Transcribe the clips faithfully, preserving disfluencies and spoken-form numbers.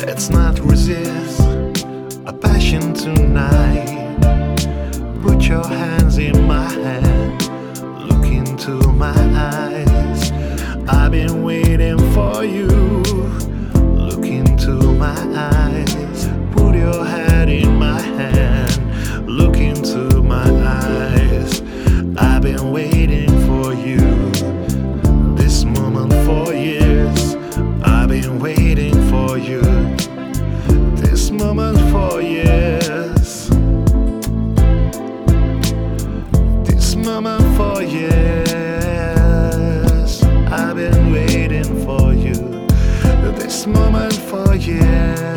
Let's not resist a passion tonight. Put your hands in my hand, look into my eyes. I've been waiting for you. Look into my eyes. Put your head in my hand, look into my eyes. I've been waiting for you, this moment for years. I've been waiting for you, this moment for years. This moment for years. I've been waiting for you, this moment for years.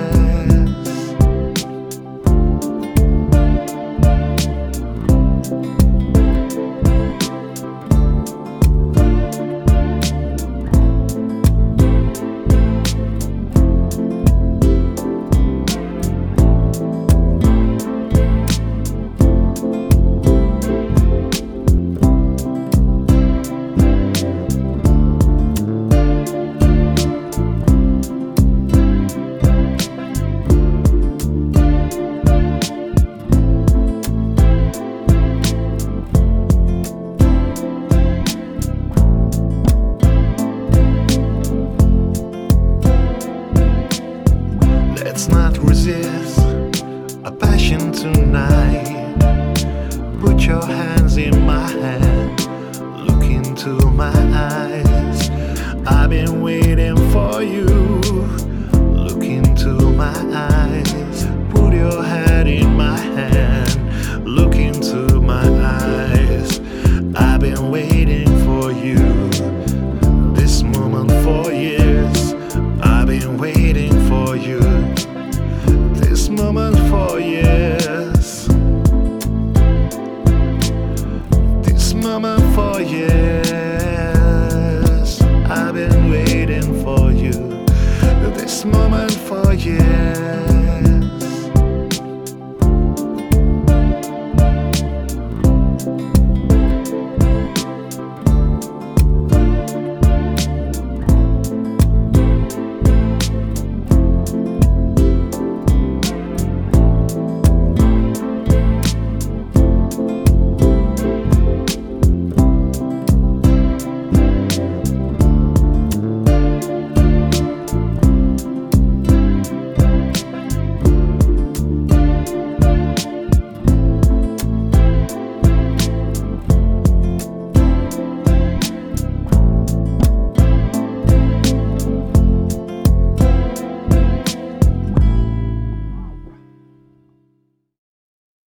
Let's not resist a passion tonight. Put your hands in my hand, look into my eyes. I've been waiting for you. Look into my eyes. Put your head in my hand, look into my eyes. I've been waiting for you, this moment for years. I've been waiting for you, this moment for years. This moment for years. I've been waiting for you, this moment for years.